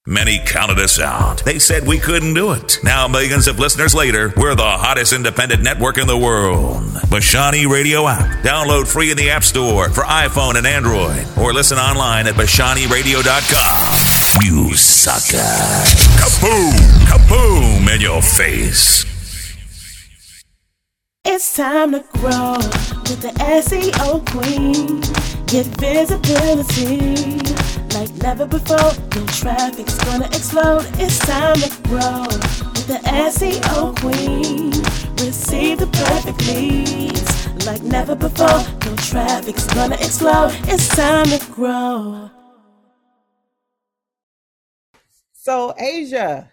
Many counted us out. They said we couldn't do it. Now, millions of listeners later, we're the hottest independent network in the world. Bashani Radio app. Download free in the App Store for iPhone and Android. Or listen online at BashaniRadio.com. You sucker. Kaboom! Kaboom in your face. It's time to grow with the SEO queen. Get visibility like never before. Your traffic's gonna explode. It's time to grow with the SEO queen. Receive the perfect leads like never before. Your traffic's gonna explode. It's time to grow. So, Asia,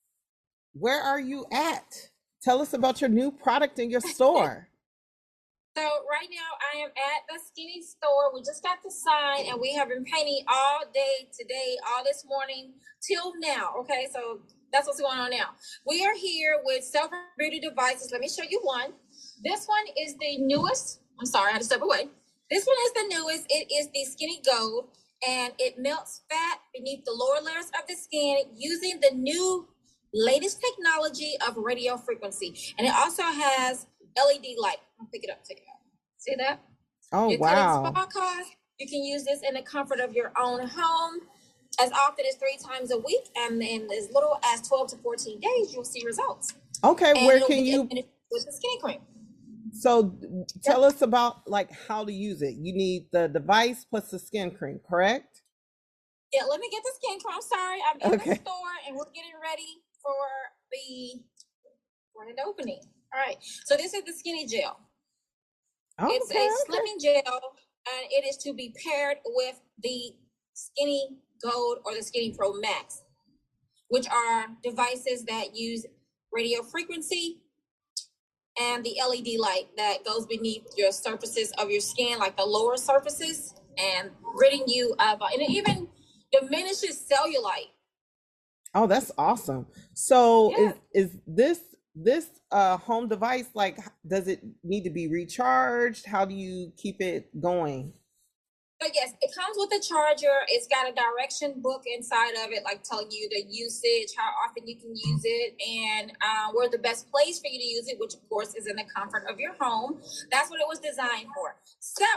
where are you at? Tell us about your new product in your store. So right now I am at the Skinny store. We just got the sign and we have been painting all day today, all this morning till now. Okay, so that's what's going on now. We are here with several beauty devices. Let me show you one. This one is the newest. I'm sorry, I had to step away. This one is the newest. It is the Skinny Gold, and it melts fat beneath the lower layers of the skin using the new latest technology of radio frequency. And it also has LED light. I'll pick it up to you. See that? Oh, You're wow. spa cost. You can use this in the comfort of your own home as often as 3 times a week. And in as little as 12 to 14 days, you'll see results. Okay, and where can you... With the Skinny Cream. So tell us about like how to use it. You need the device plus the skin cream, correct? Yeah, let me get the skin cream. I'm sorry. I'm in the store and we're getting ready for the opening. All right. So this is the Skinny Gel. It's a slimming gel, and it is to be paired with the Skinny Gold or the Skinny Pro Max, which are devices that use radio frequency and the LED light that goes beneath your surfaces of your skin, like the lower surfaces, and ridding you of, and it even diminishes cellulite. Oh, that's awesome. So is this home device, like, does it need to be recharged? How do you keep it going? So yes, it comes with a charger. It's got a direction book inside of it, like telling you the usage, how often you can use it, and where the best place for you to use it, which of course is in the comfort of your home. That's what it was designed for. So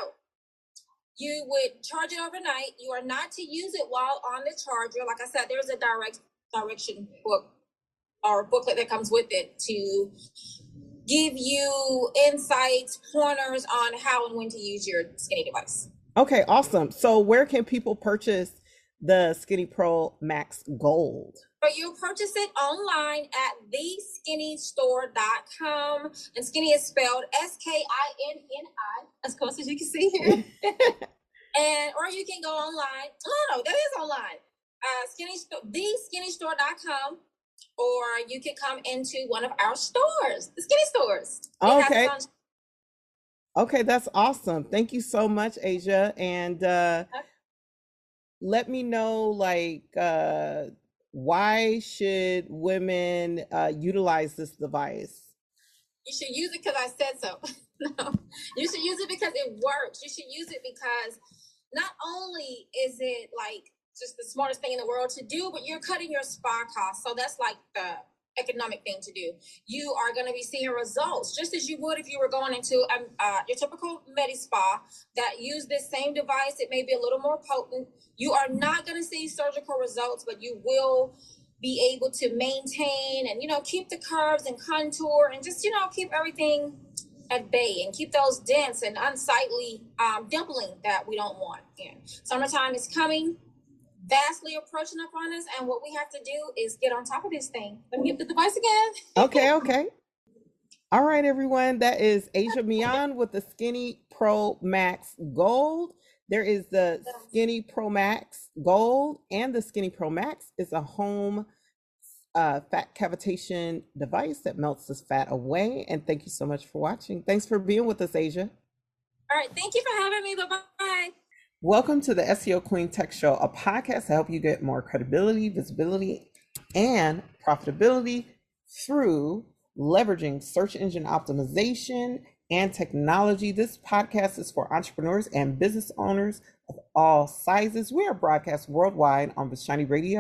you would charge it overnight. You are not to use it while on the charger. Like I said, there's a direction book or booklet that comes with it to give you insights, pointers on how and when to use your Skinny device. Okay, awesome. So where can people purchase the Skinny Pro Max Gold? So you'll purchase it online at theskinny.store.com, and Skinny is spelled SKINNI, as close as you can see here. Or you can go online. No, that is online. theskinnystore.com, or you can come into one of our stores, the Skinny stores. Okay. Okay, that's awesome. Thank you so much, Asia. And let me know, like, why should women utilize this device? You should use it because I said so. No, you should use it because it works. You should use it because not only is it like just the smartest thing in the world to do, but you're cutting your spa costs. So that's like the economic thing to do. You are going to be seeing results just as you would if you were going into your typical med spa that use this same device. It may be a little more potent. You are not going to see surgical results, but you will be able to maintain and, keep the curves and contour and just, keep everything at bay and keep those dents and unsightly dimpling that we don't want. Summertime is coming, vastly approaching up on us, and what we have to do is get on top of this thing. Let me get the device again. Okay. All right, everyone. That is Asia Mian with the Skinny Pro Max Gold. There is the Skinny Pro Max Gold, and the Skinny Pro Max is a home fat cavitation device that melts this fat away. And thank you so much for watching. Thanks for being with us, Asia. All right. Thank you for having me. Bye-bye. Welcome to the SEO Queen Tech Show, a podcast to help you get more credibility, visibility, and profitability through leveraging search engine optimization and technology. This podcast is for entrepreneurs and business owners of all sizes. We are broadcast worldwide on Bashani Radio,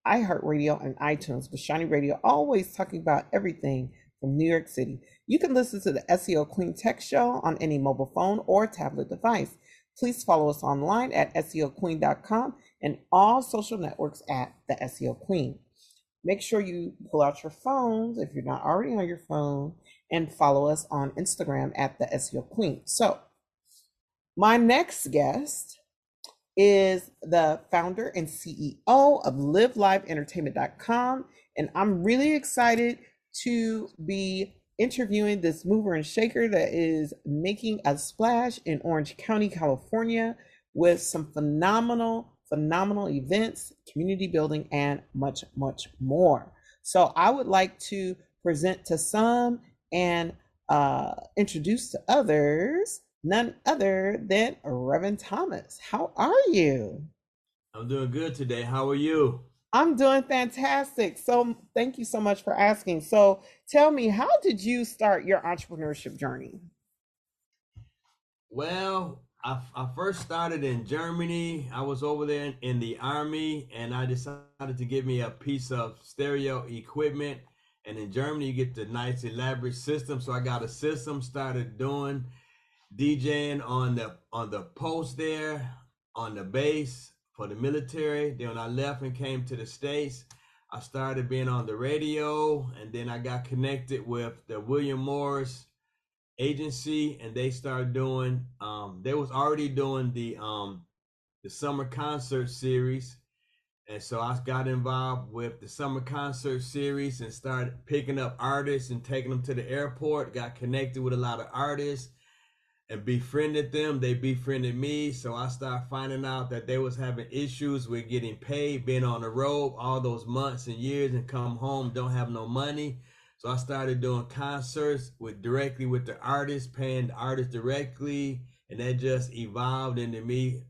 iHeartRadio, and iTunes, with Shawnee Radio always talking about everything from New York City. You can listen to the SEO Queen Tech Show on any mobile phone or tablet device. Please follow us online at SEOqueen.com and all social networks at the SEO Queen. Make sure you pull out your phones if you're not already on your phone and follow us on Instagram at the SEO Queen. So, my next guest is the founder and CEO of LiveLiveEntertainment.com, and I'm really excited to be interviewing this mover and shaker that is making a splash in Orange County, California, with some phenomenal events, community building, and much, much more. So I would like to present to some and introduce to others none other than Reverend Thomas. How are you? I'm doing good today. How are you? I'm doing fantastic. So thank you so much for asking. So tell me, how did you start your entrepreneurship journey? Well, I first started in Germany. I was over there in the army, and I decided to give me a piece of stereo equipment. And in Germany, you get the nice elaborate system. So I got a system, started doing DJing on the post there, on the base for the military. Then when I left and came to the States, I started being on the radio, and then I got connected with the William Morris agency, and they started doing they was already doing the summer concert series. And so I got involved with the summer concert series and started picking up artists and taking them to the airport, got connected with a lot of artists and befriended them. They befriended me. So I started finding out that they was having issues with getting paid, being on the road all those months and years, and come home, don't have no money. So I started doing concerts directly with the artists, paying the artists directly. And that just evolved into me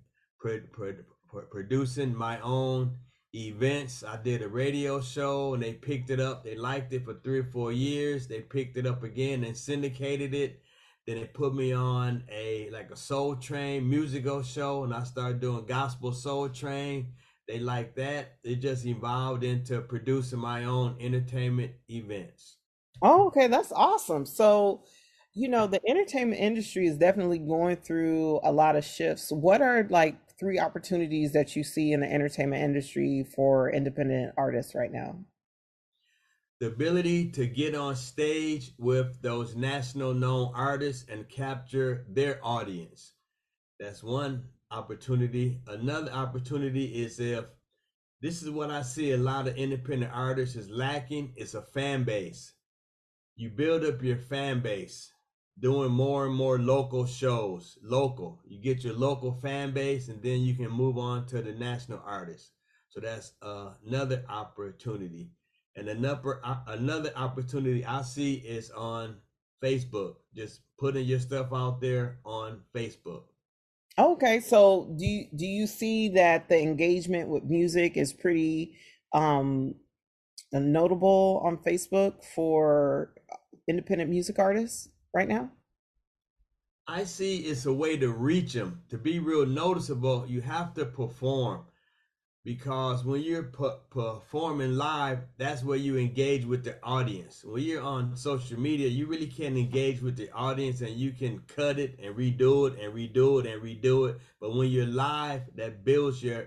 producing my own events. I did a radio show and they picked it up. They liked it for 3 or 4 years. They picked it up again and syndicated it. Then they put me on a Soul Train musical show, and I started doing gospel Soul Train. They liked that. It just evolved into producing my own entertainment events. Oh, okay, that's awesome. So, the entertainment industry is definitely going through a lot of shifts. What are 3 opportunities that you see in the entertainment industry for independent artists right now? The ability to get on stage with those national known artists and capture their audience. That's one opportunity. Another opportunity is, if this is what I see a lot of independent artists is lacking, it's a fan base. You build up your fan base doing more and more local shows. You get your local fan base, and then you can move on to the national artists. So that's another opportunity. And another opportunity I see is on Facebook, just putting your stuff out there on Facebook. Okay, so do you see that the engagement with music is pretty notable on Facebook for independent music artists right now? I see it's a way to reach them. To be real noticeable, you have to perform. Because when you're performing live, that's where you engage with the audience. When you're on social media, you really can't engage with the audience, and you can cut it and redo it and redo it and redo it. But when you're live, that builds your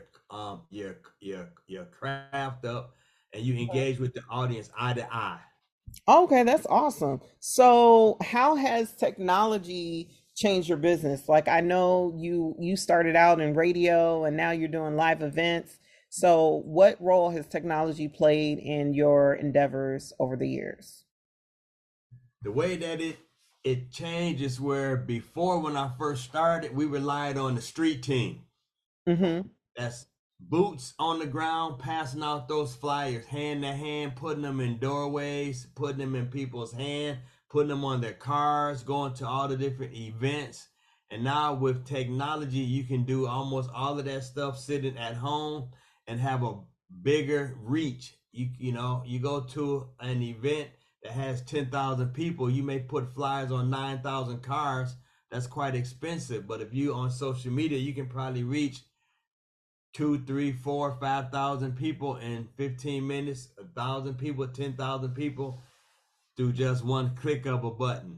craft up, and you engage with the audience eye to eye. Okay, that's awesome. So how has technology changed your business? I know you started out in radio and now you're doing live events. So what role has technology played in your endeavors over the years? The way that it changes, where before, when I first started, we relied on the street team. Mm-hmm. That's boots on the ground, passing out those flyers hand to hand, putting them in doorways, putting them in people's hand, putting them on their cars, going to all the different events. And now with technology, you can do almost all of that stuff sitting at home and have a bigger reach. You go to an event that has 10,000 people, you may put flyers on 9,000 cars. That's quite expensive. But if you on social media, you can probably reach 2, 3, 4, 5,000 people in 15 minutes, 1,000 people, 10,000 people through just one click of a button.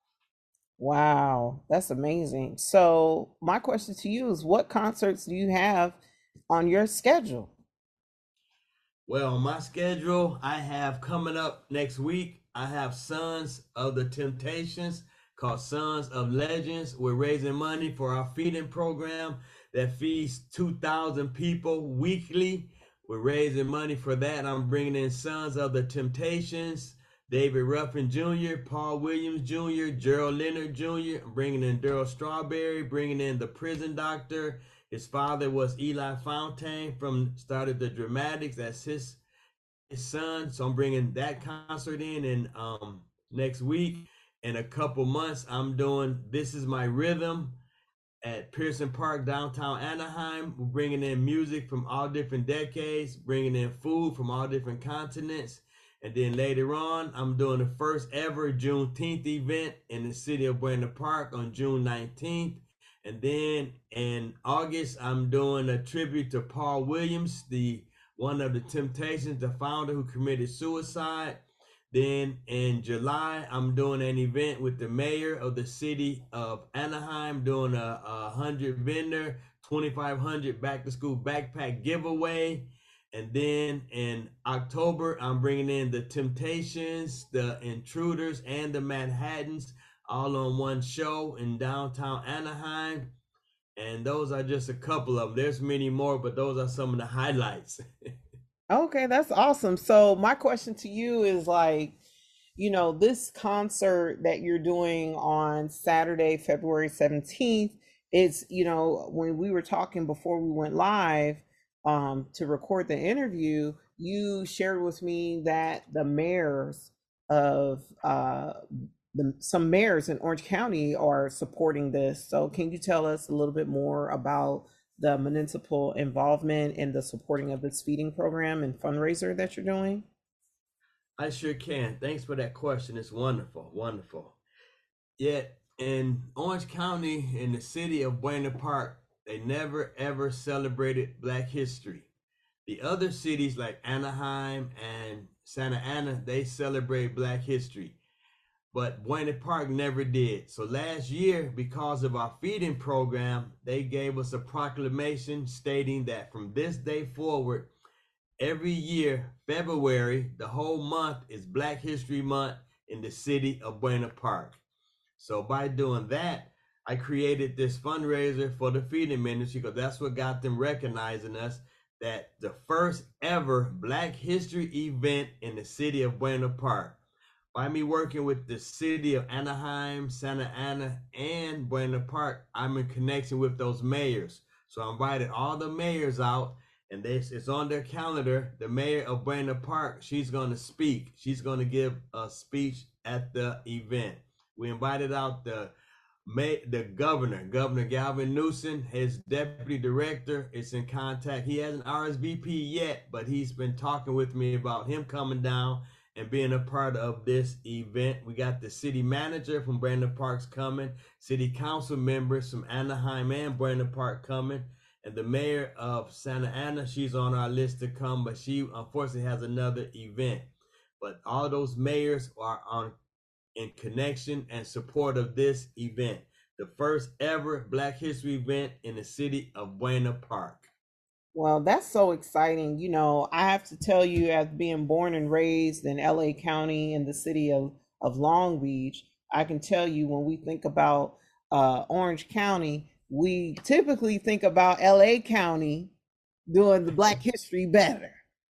Wow, that's amazing. So, my question to you is what concerts do you have on your schedule? Well, my schedule I have coming up next week, I have Sons of the Temptations called Sons of Legends. We're raising money for our feeding program that feeds 2,000 people weekly. We're raising money for that. I'm bringing in Sons of the Temptations, David Ruffin Jr., Paul Williams Jr., Gerald Leonard Jr. I'm bringing in Daryl Strawberry, bringing in the prison doctor. His father was Eli Fontaine started the Dramatics. That's his son. So I'm bringing that concert in next week. In a couple months, I'm doing This Is My Rhythm at Pearson Park, downtown Anaheim. We're bringing in music from all different decades, bringing in food from all different continents. And then later on, I'm doing the first ever Juneteenth event in the city of Buena Park on June 19th. And then in August, I'm doing a tribute to Paul Williams, one of the Temptations, the founder who committed suicide. Then in July, I'm doing an event with the mayor of the city of Anaheim, doing a 100 vendor, 2,500 back to school backpack giveaway. And then in October, I'm bringing in the Temptations, the Intruders, and the Manhattans all on one show in downtown Anaheim. And those are just a couple of them. There's many more, but those are some of the highlights. Okay, that's awesome. So my question to you is like, this concert that you're doing on Saturday, February 17th, it's, when we were talking before we went live to record the interview, you shared with me that the mayors of some mayors in Orange County are supporting this. So can you tell us a little bit more about the municipal involvement in the supporting of this feeding program and fundraiser that you're doing? I sure can. Thanks for that question. It's wonderful, wonderful. Yet in Orange County, in the city of Buena Park, they never ever celebrated Black history. The other cities like Anaheim and Santa Ana, they celebrate Black history. But Buena Park never did. So last year, because of our feeding program, they gave us a proclamation stating that from this day forward, every year, February, the whole month is Black History Month in the city of Buena Park. So by doing that, I created this fundraiser for the feeding ministry because that's what got them recognizing us, that the first ever Black History event in the city of Buena Park. By me working with the city of Anaheim, Santa Ana, and Buena Park, I'm in connection with those mayors. So I invited all the mayors out, and it's on their calendar. The mayor of Buena Park, she's going to speak. She's going to give a speech at the event. We invited out the governor, Governor Galvin Newsom. His deputy director is in contact. He hasn't RSVP yet, but he's been talking with me about him coming down and being a part of this event. We got the city manager from Buena Park's coming, city council members from Anaheim and Buena Park coming, and the mayor of Santa Ana, she's on our list to come, but she unfortunately has another event. But all those mayors are in connection and support of this event, the first ever Black History event in the city of Buena Park. Well, that's so exciting. I have to tell you, as being born and raised in LA County in the city of Long Beach, I can tell you when we think about Orange County, we typically think about LA County doing the Black history better.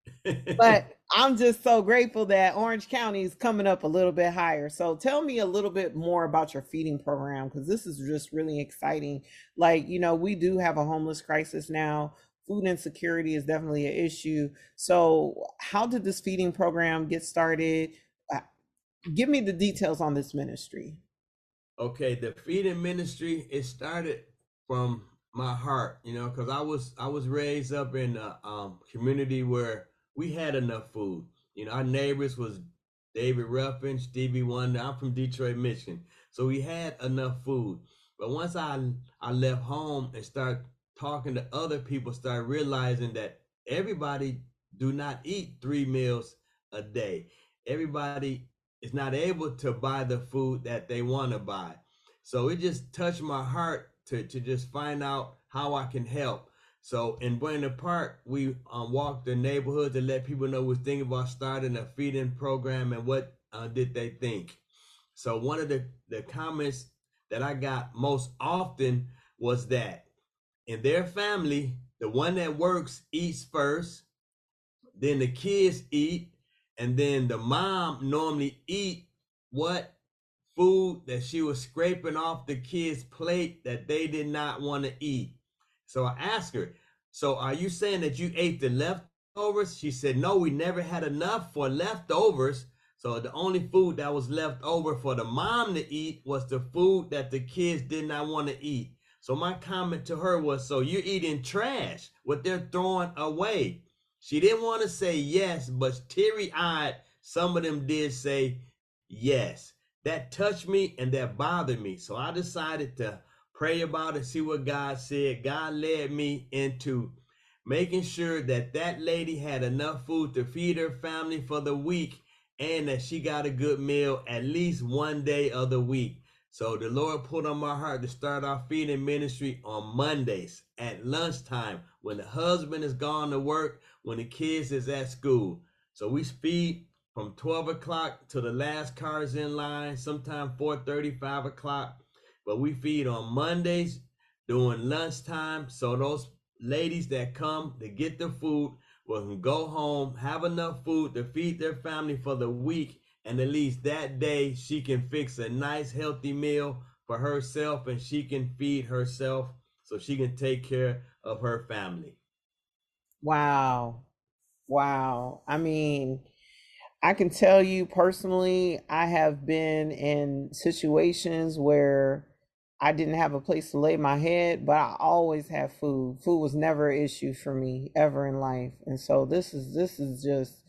But I'm just so grateful that Orange County is coming up a little bit higher. So tell me a little bit more about your feeding program, because this is just really exciting. Like, we do have a homeless crisis now. Food insecurity is definitely an issue. So how did this feeding program get started? Give me the details on this ministry. Okay, the feeding ministry, it started from my heart, because I was raised up in a community where we had enough food. Our neighbors was David Ruffin, Stevie Wonder. I'm from Detroit, Michigan. So we had enough food. But once I left home and started talking to other people, started realizing that everybody do not eat 3 meals a day. Everybody is not able to buy the food that they want to buy. So it just touched my heart to just find out how I can help. So in Buena Park, we walked the neighborhood to let people know we're thinking about starting a feeding program and what did they think. So one of the comments that I got most often was that in their family, the one that works eats first, then the kids eat, and then the mom normally eat what food that she was scraping off the kids' plate that they did not want to eat. So I asked her, so are you saying that you ate the leftovers? She said, no, we never had enough for leftovers. So the only food that was left over for the mom to eat was the food that the kids did not want to eat. So my comment to her was, so you're eating trash, what they're throwing away. She didn't want to say yes, but teary-eyed, some of them did say yes. That touched me and that bothered me. So I decided to pray about it, see what God said. God led me into making sure that that lady had enough food to feed her family for the week, and that she got a good meal at least one day of the week. So the Lord put on my heart to start our feeding ministry on Mondays at lunchtime when the husband is gone to work, when the kids is at school. So we feed from 12 o'clock to the last car is in line, sometime 4:30, 5 o'clock. But we feed on Mondays during lunchtime. So those ladies that come to get the food will go home, have enough food to feed their family for the week, and at least that day she can fix a nice healthy meal for herself, and she can feed herself so she can take care of her family. Wow. I mean, I can tell you personally, I have been in situations where I didn't have a place to lay my head, but I always have food. Food was never an issue for me ever in life. And so this is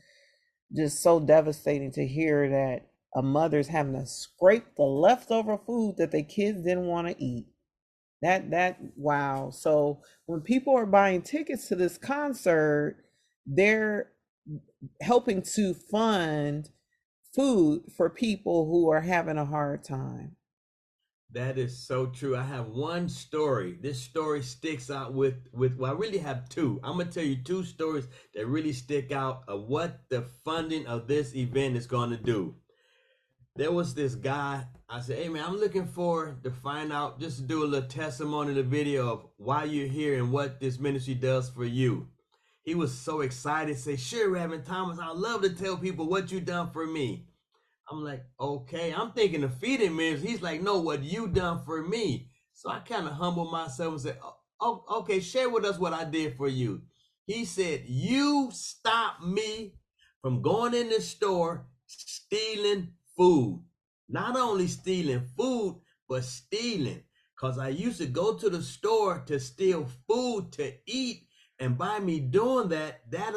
just so devastating to hear that a mother's having to scrape the leftover food that their kids didn't want to eat. That wow. So when people are buying tickets to this concert, they're helping to fund food for people who are having a hard time. That is so true. I have one story. This story sticks out well, I really have two. I'm going to tell you two stories that really stick out of what the funding of this event is going to do. There was this guy. I said, hey, man, I'm looking forward to find out, just to do a little testimony, the video of why you're here and what this ministry does for you. He was so excited, say, sure, Reverend Thomas, I'd love to tell people what you done for me. I'm like, okay, I'm thinking of feeding ministry. He's like, no, what you done for me. So I kind of humbled myself and said, oh, okay, share with us what I did for you. He said, you stopped me from going in the store stealing food. Not only stealing food, but stealing. Because I used to go to the store to steal food to eat. And by me doing that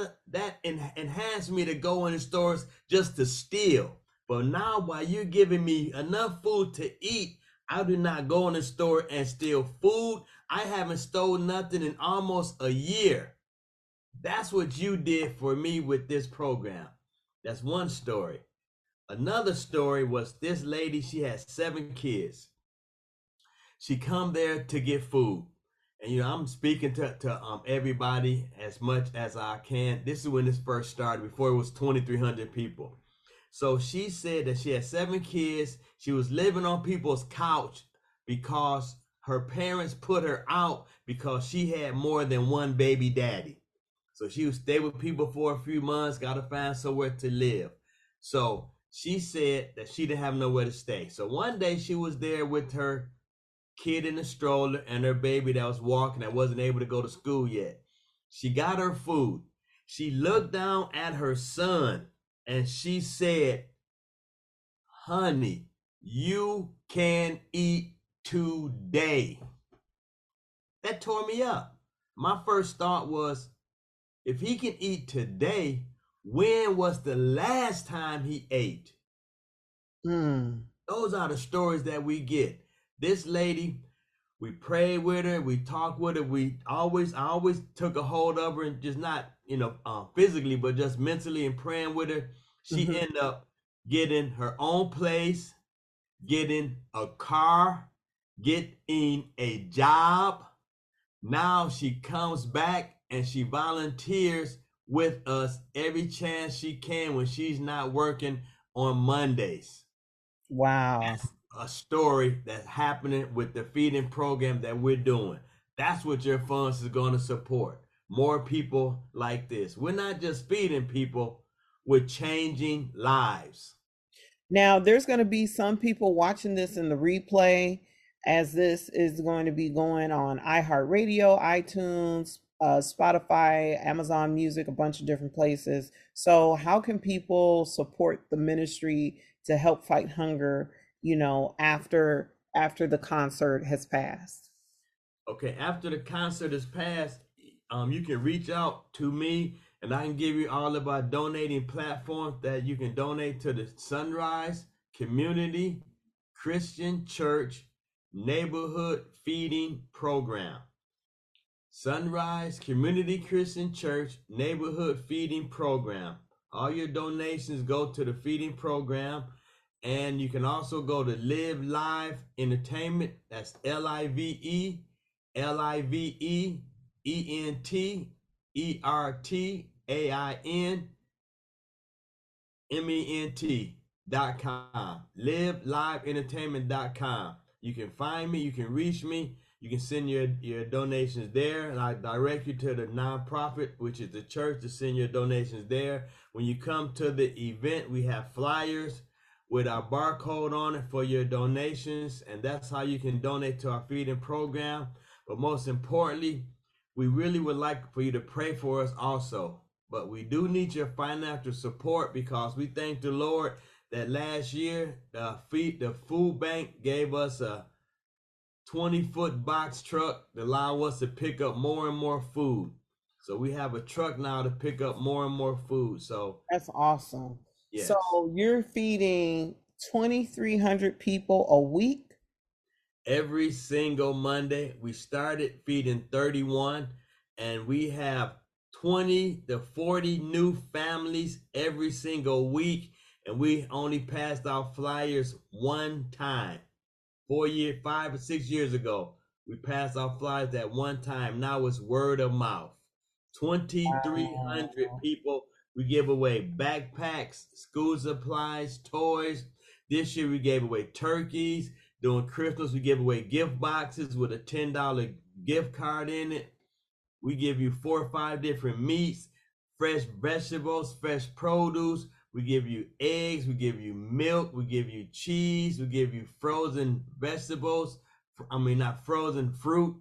enhanced me to go in the stores just to steal. But now, while you're giving me enough food to eat, I do not go in the store and steal food. I haven't stolen nothing in almost a year. That's what you did for me with this program. That's one story. Another story was this lady, she had 7 kids. She come there to get food. And, I'm speaking to everybody as much as I can. This is when this first started, before it was 2,300 people. So she said that she had 7 kids. She was living on people's couch because her parents put her out because she had more than one baby daddy. So she would stay with people for a few months, got to find somewhere to live. So she said that she didn't have nowhere to stay. So one day she was there with her kid in the stroller and her baby that was walking, that wasn't able to go to school yet. She got her food. She looked down at her son and she said, honey, you can eat today. That tore me up. My first thought was, if he can eat today, when was the last time he ate? Those are the stories that we get. This lady We prayed with her. We talked with her. I always took a hold of her, and just not, physically, but just mentally and praying with her. She ended up getting her own place, getting a car, getting a job. Now she comes back and she volunteers with us every chance she can when she's not working on Mondays. Wow. That's a story that's happening with the feeding program that we're doing. That's what your funds is going to support. More people like this. We're not just feeding people, we're changing lives. Now, there's going to be some people watching this in the replay, as this is going to be going on iHeartRadio, iTunes, Spotify, Amazon Music, a bunch of different places. So how can people support the ministry to help fight hunger, after the concert has passed? Okay, after the concert is passed, you can reach out to me, and I can give you all of our donating platforms that you can donate to the Sunrise Community Christian Church Neighborhood Feeding Program. Sunrise Community Christian Church Neighborhood Feeding Program. All your donations go to the feeding program, and you can also go to Live Live Entertainment. That's LIVE ENTERTAINment.com. LiveLiveEntertainment.com. You can find me, you can reach me, you can send your donations there, and I direct you to the nonprofit, which is the church, to send your donations there. When you come to the event, we have flyers with our barcode on it for your donations, and that's how you can donate to our feeding program. But most importantly, we really would like for you to pray for us also. But we do need your financial support, because we thank the Lord that last year the food bank gave us a 20-foot box truck to allow us to pick up more and more food. So we have a truck now to pick up more and more food. So that's awesome. Yes. So you're feeding 2,300 people a week? Every single Monday. We started feeding 31, and we have 20 to 40 new families every single week. And we only passed out flyers one time. 5 or 6 years ago, we passed out flyers at one time. Now it's word of mouth. 2,300 people. We give away backpacks, school supplies, toys. This year we gave away turkeys. During Christmas, we give away gift boxes with a $10 gift card in it. We give you 4 or 5 different meats, fresh vegetables, fresh produce. We give you eggs, we give you milk, we give you cheese, we give you frozen vegetables. Not frozen fruit,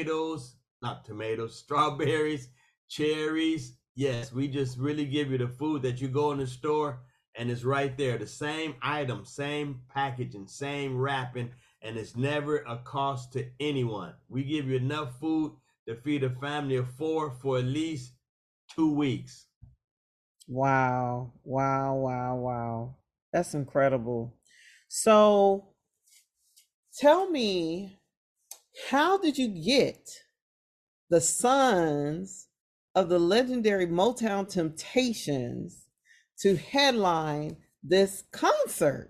strawberries, cherries. Yes, we just really give you the food that you go in the store and it's right there. The same item, same packaging, same wrapping, and it's never a cost to anyone. We give you enough food to feed a family of 4 for at least 2 weeks. Wow. That's incredible. So tell me, how did you get the sons of the legendary Motown Temptations to headline this concert?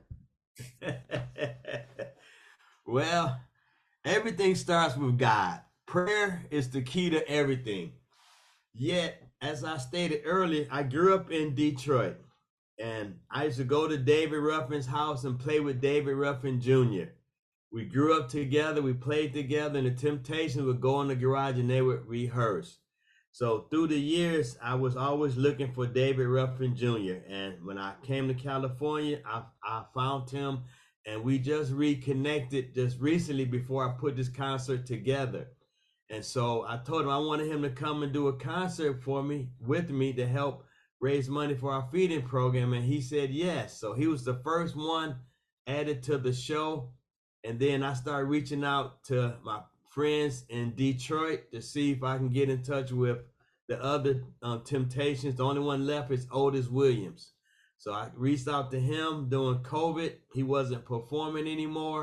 Well, everything starts with God. Prayer is the key to everything. Yet, as I stated earlier, I grew up in Detroit, and I used to go to David Ruffin's house and play with David Ruffin Jr. We grew up together, we played together, and the Temptations would go in the garage and they would rehearse. So through the years, I was always looking for David Ruffin Jr. And when I came to California, I found him, and we just reconnected just recently before I put this concert together. And so I told him I wanted him to come and do a concert with me to help raise money for our feeding program. And he said yes. So he was the first one added to the show. And then I started reaching out to my friends in Detroit to see if I can get in touch with the other Temptations. The only one left is Otis Williams. So I reached out to him during COVID. He wasn't performing anymore.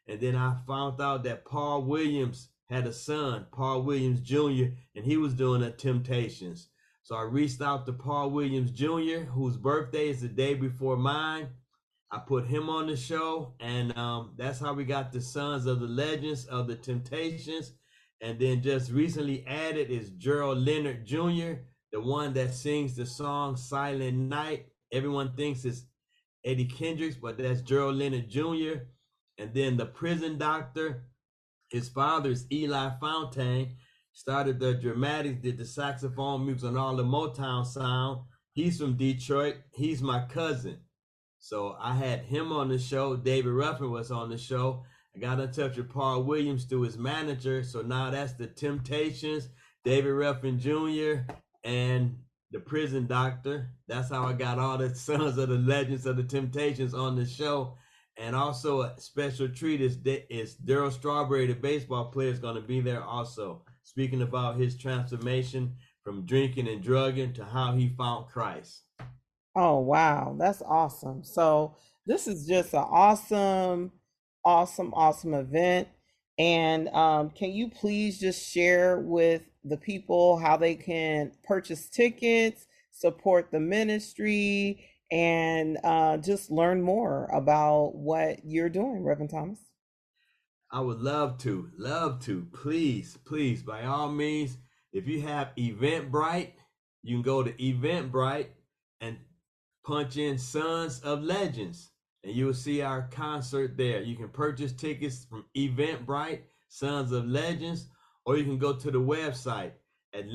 And then I found out that Paul Williams had a son, Paul Williams Jr., and he was doing the Temptations. So I reached out to Paul Williams Jr., whose birthday is the day before mine. I put him on the show, and that's how we got the Sons of the Legends of the Temptations. And then just recently added is Gerald Leonard Jr., the one that sings the song Silent Night. Everyone thinks it's Eddie Kendricks, but that's Gerald Leonard Jr. And then the Prison Doctor, his father is Eli Fontaine, started the Dramatics, did the saxophone music on all the Motown sound. He's from Detroit. He's my cousin. So I had him on the show. David Ruffin was on the show. I got in touch with Paul Williams through his manager. So now that's the Temptations, David Ruffin Jr., and the Prison Doctor. That's how I got all the Sons of the Legends of the Temptations on the show. And also a special treat is Darryl Strawberry, the baseball player, is going to be there also, speaking about his transformation from drinking and drugging to how he found Christ. Oh, wow. That's awesome. So this is just an awesome event. And can you please just share with the people how they can purchase tickets, support the ministry, and just learn more about what you're doing, Reverend Thomas? I would love to. Please, by all means, if you have Eventbrite, you can go to Eventbrite and punch in Sons of Legends, and you will see our concert there. You can purchase tickets from Eventbrite, Sons of Legends, or you can go to the website at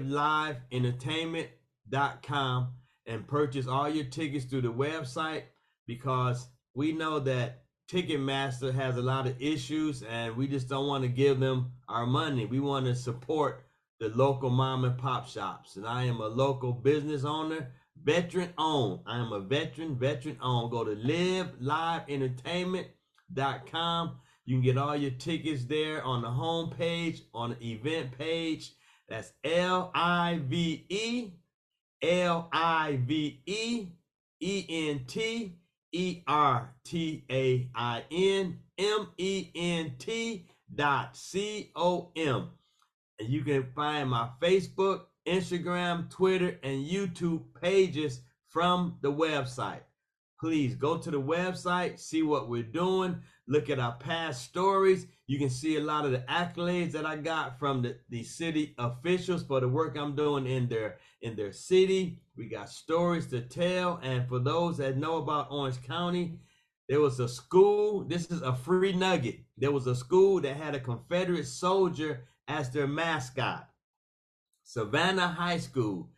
liveliveentertainment.com and purchase all your tickets through the website, because we know that Ticketmaster has a lot of issues and we just don't want to give them our money. We want to support the local mom and pop shops. And I am a local business owner, veteran owned. I am a veteran owned. Go to liveliveentertainment.com. You can get all your tickets there on the home page, on the event page. That's liveventertainment.com. And you can find my Facebook, Instagram, Twitter, and YouTube pages from the website. Please go to the website, see what we're doing, look at our past stories. You can see a lot of the accolades that I got from the city officials for the work I'm doing in their city. We got stories to tell. And for those that know about Orange County, there was a school. This is a free nugget. There was a school that had a Confederate soldier as their mascot. Savannah High School,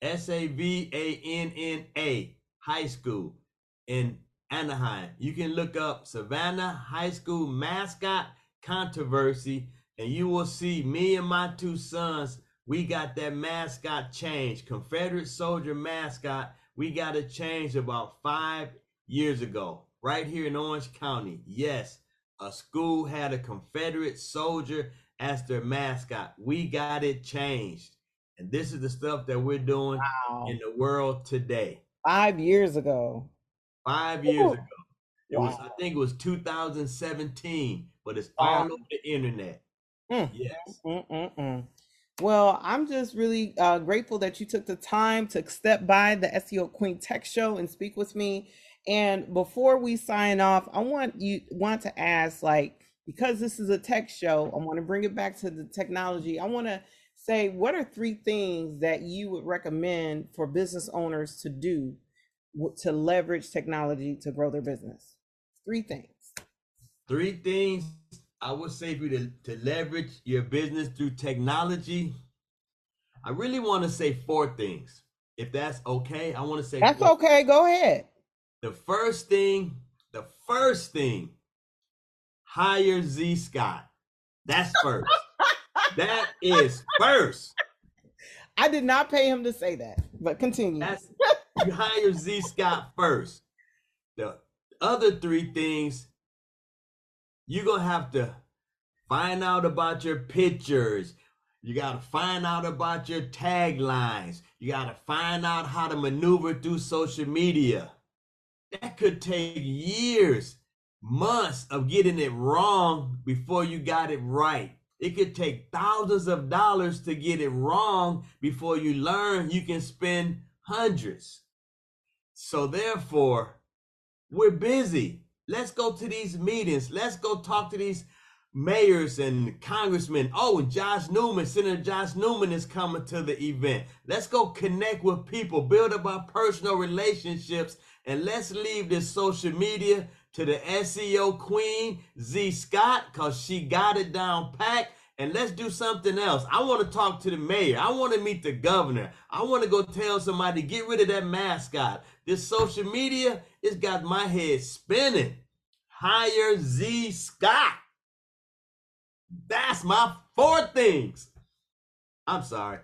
Savanna High School in Anaheim. You can look up Savannah High School mascot controversy, and you will see me and my two sons, we got that mascot changed. Confederate soldier mascot, we got it changed about 5 years ago, right here in Orange County. Yes, a school had a Confederate soldier as their mascot. We got it changed. And this is the stuff that we're doing in the world today. 5 years ago. 5 years ago. It was, I think it was 2017, but it's all over the internet. Yes. Well, I'm just really grateful that you took the time to step by the SEO Queen Tech Show and speak with me. And before we sign off, I want to ask, because this is a tech show, I want to bring it back to the technology. I want to say, what are 3 things that you would recommend for business owners to do to leverage technology to grow their business? 3 things. 3 things I would say for you to leverage your business through technology. I really want to say 4 things. If that's okay, I want to say that's 4. Okay. Go ahead. The first thing, hire Z Scott. That's first. That is first. I did not pay him to say that, but continue. You hire Z Scott first. The other 3 things, you're going to have to find out about your pictures. You got to find out about your taglines. You got to find out how to maneuver through social media. That could take years, months of getting it wrong before you got it right. It could take thousands of dollars to get it wrong before you learn you can spend hundreds. So therefore, we're busy. Let's go to these meetings. Let's go talk to these mayors and congressmen. Oh, and Senator Josh Newman is coming to the event. Let's go connect with people, build up our personal relationships, and let's leave this social media to the SEO queen, Z Scott, because she got it down packed. And let's do something else. I want to talk to the mayor. I want to meet the governor. I want to go tell somebody, get rid of that mascot. This social media, it's got my head spinning. Hire Z Scott. That's my 4 things. I'm sorry.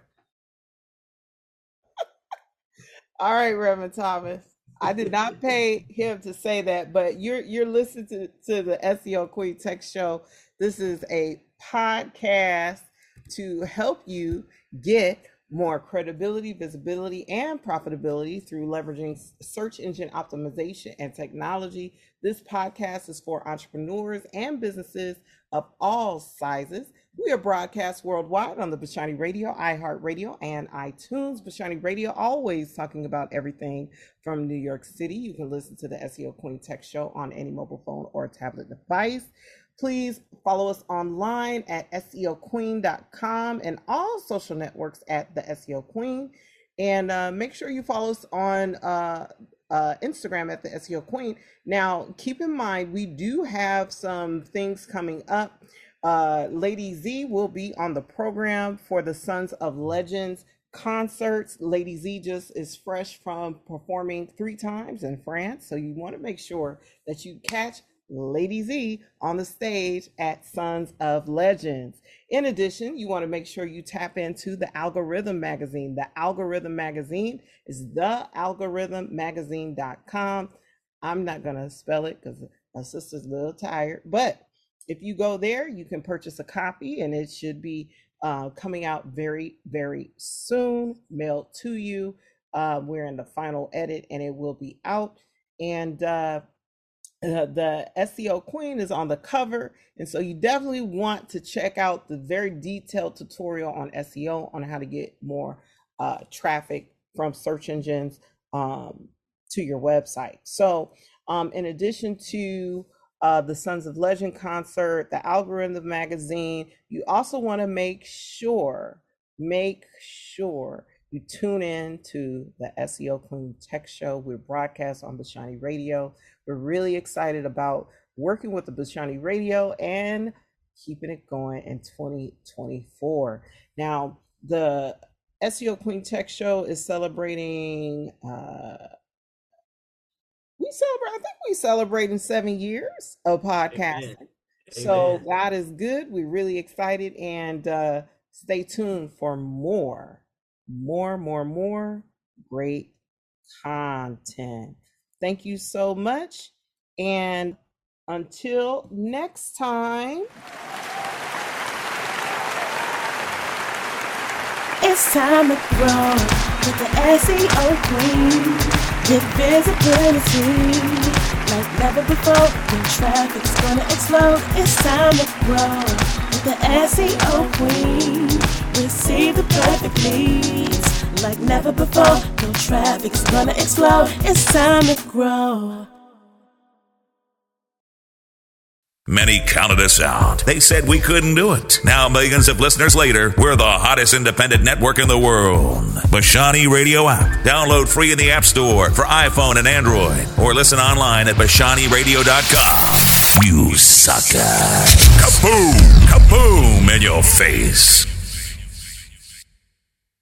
All right, Reverend Thomas. I did not pay him to say that, but you're listening to the SEO Queen Tech Show. This is a podcast to help you get more credibility, visibility, and profitability through leveraging search engine optimization and technology. This podcast is for entrepreneurs and businesses of all sizes. We are broadcast worldwide on the Bashani Radio, iHeartRadio, and iTunes. Bashani Radio, always talking about everything from New York City. You can listen to the SEO Queen Tech Show on any mobile phone or tablet device. Please follow us online at SEOqueen.com and all social networks at the SEO Queen. And make sure you follow us on Instagram at the SEO Queen. Now, keep in mind, we do have some things coming up. Lady Z will be on the program for the Sons of Legends concerts. Lady Z just is fresh from performing 3 times in France. So you want to make sure that you catch Lady Z on the stage at Sons of Legends. In addition, you want to make sure you tap into the Algorithm Magazine. The Algorithm Magazine is thealgorithmmagazine.com. I'm not going to spell it because my sister's a little tired, but if you go there, you can purchase a copy, and it should be coming out very, very soon, mailed to you. We're in the final edit, and it will be out. And the SEO Queen is on the cover, and so you definitely want to check out the very detailed tutorial on SEO on how to get more traffic from search engines to your website. So in addition to the Sons of Legend concert, the Algorithm Magazine, you also want to make sure you tune in to the SEO Queen Tech Show. We're broadcast on Bashani Radio. We're really excited about working with the Bashani Radio and keeping it going in 2024. Now, the SEO Queen Tech Show is celebrating, we're celebrating 7 years of podcasting. Amen. So God is good. We're really excited, and stay tuned for more great content. Thank you so much. And until next time. It's time to grow with the SEO Queen. Get visibility like never before. When traffic's gonna explode, it's time to grow with the SEO Queen. Receive the perfect leads like never before. When traffic's gonna explode, it's time to grow. Many counted us out. They said we couldn't do it. Now, millions of listeners later, we're the hottest independent network in the world. Bashani Radio app. Download free in the App Store for iPhone and Android. Or listen online at BashaniRadio.com. You sucker. Kaboom! Kaboom in your face.